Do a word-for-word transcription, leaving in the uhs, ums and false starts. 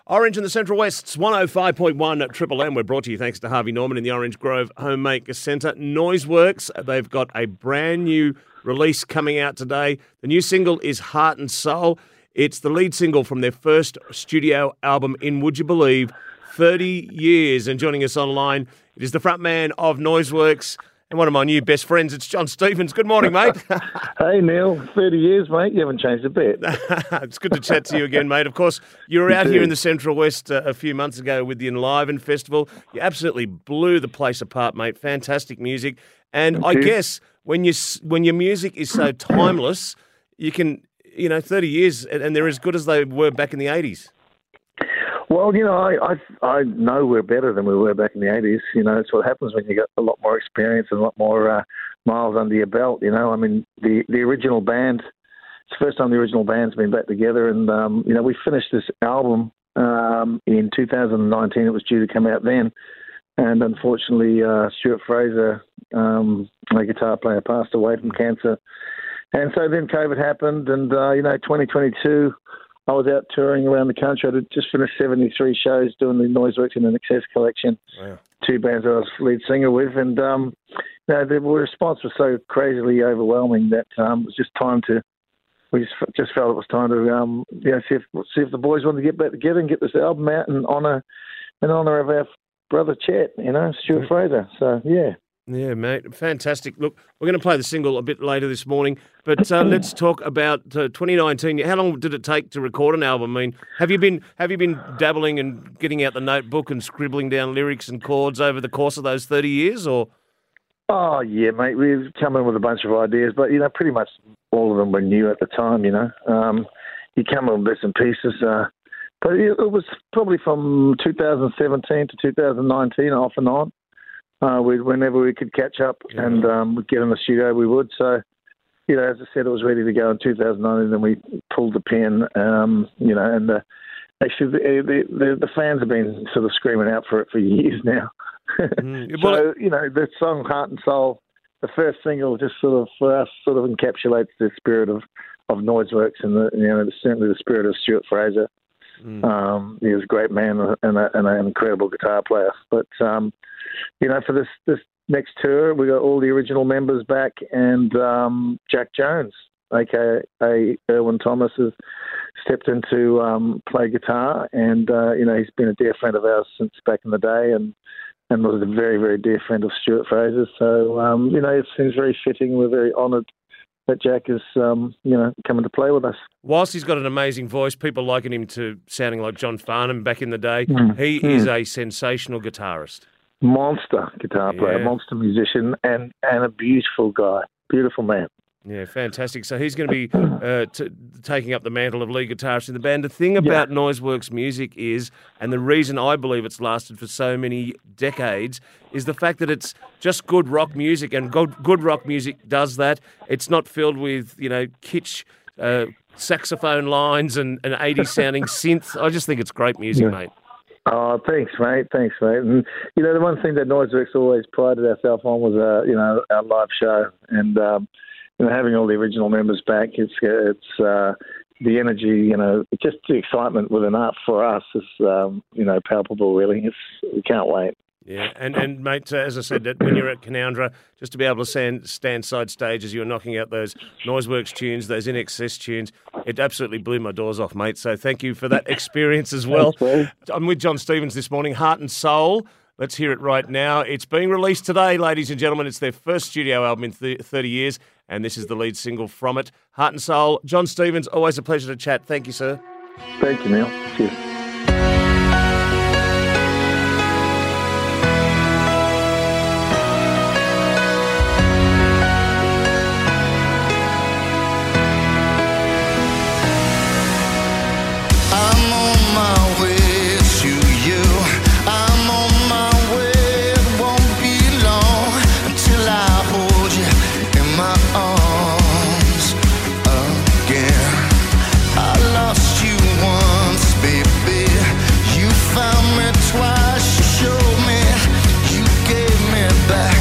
Orange in the Central West's one oh five point one at Triple M. We're brought to you thanks to Harvey Norman in the Orange Grove Homemaker Centre. Noiseworks, they've got a brand new release coming out today. The new single is Heart and Soul. It's the lead single from their first studio album in, would you believe, thirty years. And joining us online, it is the frontman of Noiseworks and one of my new best friends. It's John Stevens. Good morning, mate. Hey, Neil. thirty years, mate. You haven't changed a bit. It's good to chat to you again, mate. Of course, you were out here in the Central West uh, a few months ago with the Enliven Festival. You absolutely blew the place apart, mate. Fantastic music. And Thank I you. guess when, you, when your music is so timeless, you can, you know, thirty years, and, and they're as good as they were back in the eighties. Well, you know, I, I I know we're better than we were back in the eighties. You know, it's what happens when you get a lot more experience and a lot more uh, miles under your belt. You know, I mean, the, the original band, it's the first time the original band's been back together. And, um, you know, we finished this album um, in two thousand nineteen. It was due to come out then. And unfortunately, uh, Stuart Fraser, um, my guitar player, passed away from cancer. And so then COVID happened. And, uh, you know, twenty twenty-two... I was out touring around the country. I had just finished seventy-three shows doing the Noiseworks and an Excess collection. Wow. Two bands I was lead singer with. And, um, you know, the response was so crazily overwhelming that um, it was just time to, we just, just felt it was time to, um, you know, see if, see if the boys wanted to get back together and get this album out in honour, in honour of our brother Chet, you know, Stuart mm-hmm. Fraser. So, yeah. Yeah, mate. Fantastic. Look, we're going to play the single a bit later this morning, but uh, let's talk about uh, twenty nineteen. How long did it take to record an album? I mean, have you been have you been dabbling and getting out the notebook and scribbling down lyrics and chords over the course of those thirty years, or? Oh, yeah, mate. We've come in with a bunch of ideas, but, you know, pretty much all of them were new at the time, you know. Um, you come in with bits and pieces. Uh, but it, it was probably from two thousand seventeen to two thousand nineteen, off and on. Uh, we, whenever we could catch up yeah. and um, we'd get in the studio, we would. So, you know, as I said, it was ready to go in two thousand nine, and then we pulled the pin, um, you know, and the, actually the, the, the fans have been sort of screaming out for it for years now. Mm. so, well, you know, the song Heart and Soul, the first single, just sort of, for us, sort of encapsulates the spirit of, of Noiseworks and, the, you know, certainly the spirit of Stuart Fraser. Mm. Um, he was a great man and, a, and an incredible guitar player. But, um, you know, for this, this next tour, we got all the original members back, and um, Jack Jones, a k a. Erwin Thomas, has stepped in to um, play guitar. And, uh, you know, he's been a dear friend of ours since back in the day, and, and was a very, very dear friend of Stuart Fraser. So, um, you know, it seems very fitting. We're very honoured that Jack is, um, you know, coming to play with us. Whilst he's got an amazing voice, people liken him to sounding like John Farnham back in the day. Mm. He mm. is a sensational guitarist. Monster guitar player, yeah. monster musician, and, and a beautiful guy, beautiful man. Yeah, fantastic. So he's going to be uh, t- taking up the mantle of lead guitarist in the band. The thing about yeah. Noiseworks music is, and the reason I believe it's lasted for so many decades, is the fact that it's just good rock music, and good, good rock music does that. It's not filled with, you know, kitsch uh, saxophone lines and, and eighties-sounding synth. I just think it's great music, yeah. mate. Oh, thanks, mate. Thanks, mate. And, you know, the one thing that Noiseworks always prided ourselves on was, uh, you know, our live show. And, um, you know, having all the original members back, it's, it's uh, the energy, you know, just the excitement within art for us is, um, you know, palpable, really. It's, we can't wait. Yeah, and, and mate, uh, as I said, that when you're at Canoundra, just to be able to stand, stand side stage as you were knocking out those Noiseworks tunes, those In Excess tunes, it absolutely blew my doors off, mate. So thank you for that experience as well. Thanks, I'm with John Stevens this morning, Heart and Soul. Let's hear it right now. It's being released today, ladies and gentlemen. It's their first studio album in thirty years, and this is the lead single from it, Heart and Soul. John Stevens, always a pleasure to chat. Thank you, sir. Thank you, Neil. Cheers. Back